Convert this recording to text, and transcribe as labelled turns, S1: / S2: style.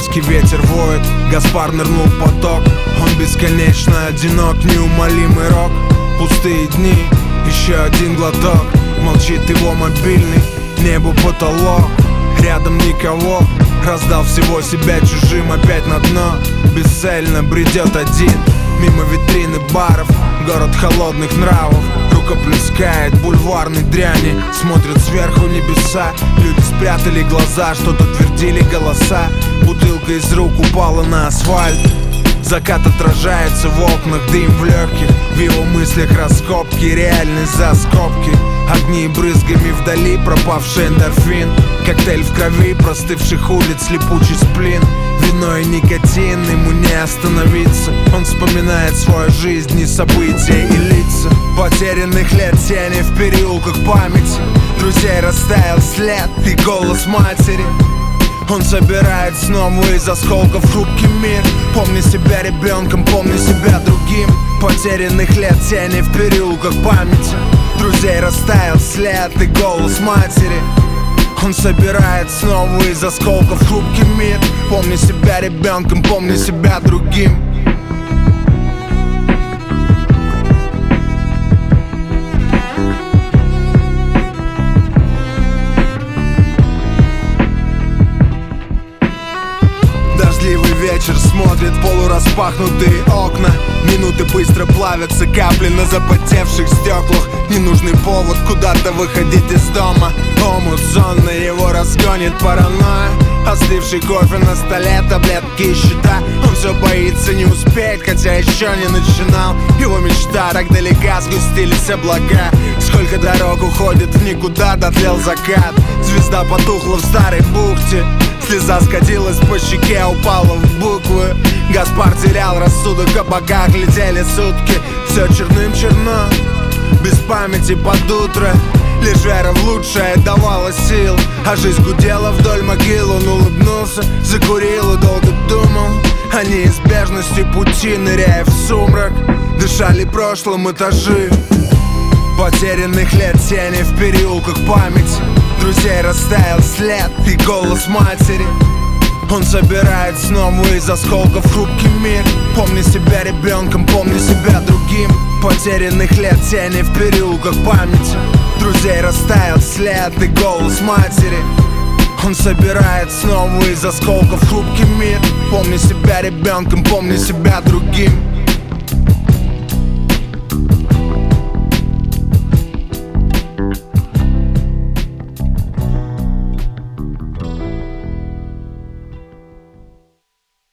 S1: Мерзкий ветер воет, Гаспар нырнул в поток. Он бесконечно одинок, неумолимый рок. Пустые дни, еще один глоток. Молчит его мобильный, небу потолок. Рядом никого, раздал всего себя чужим опять на дно. Бесцельно бредет один, мимо витрины баров. Город холодных нравов, рукоплескает бульварной дряни. Смотрят сверху небеса, люди спрятали глаза, что-то твердили голоса. Бутылка из рук упала на асфальт. Закат отражается в окнах, дым в легких. В его мыслях раскопки, реальность за скобки. Огни брызгами вдали, пропавший эндорфин. Коктейль в крови, простывших улиц, липучий сплин. Вино и никотин, ему не остановиться. Он вспоминает свою жизнь и события и лица. Потерянных лет тени в переулках памяти. Друзей растаял след и голос матери. Он собирает снова из осколков хрупкий мир. Помни себя ребенком, помни себя другим. Потерянных лет тени в переулках памяти. Друзей растаял след и голос матери. Он собирает снова из осколков хрупкий мир. Помни себя ребенком, помни себя другим. Дождливый вечер смотрит полураспахнутые окна. Минуты быстро плавятся, капли на запотевших стеклах. Ненужный повод куда-то выходить из дома. Омут сонный, его разгонит паранойя. Остывший кофе на столе, таблетки и счета. Он все боится не успеть, хотя еще не начинал. Его мечта так далека, сгустились облака. Сколько дорог уходит в никуда, дотлел закат. Звезда потухла в старой бухте. Слеза скатилась по щеке, упала в буквы. Гаспар терял рассудок, о богах летели сутки. Все черным черно, без памяти под утро. Лишь вера в лучшее давала сил. А жизнь гудела вдоль могил. Он улыбнулся, закурил и долго думал о неизбежности пути, ныряя в сумрак. Дышали прошлым этажи. Потерянных лет тени в переулках памяти. Друзей растаял след и голос матери. Он собирает снова из осколков хрупкий мир. Помни себя ребенком, помни себя другим. Потерянных лет тени в переулках памяти. Друзей растаял след и голос матери. Он собирает снова из осколков хрупкий мир. Помни себя ребенком, помни себя другим.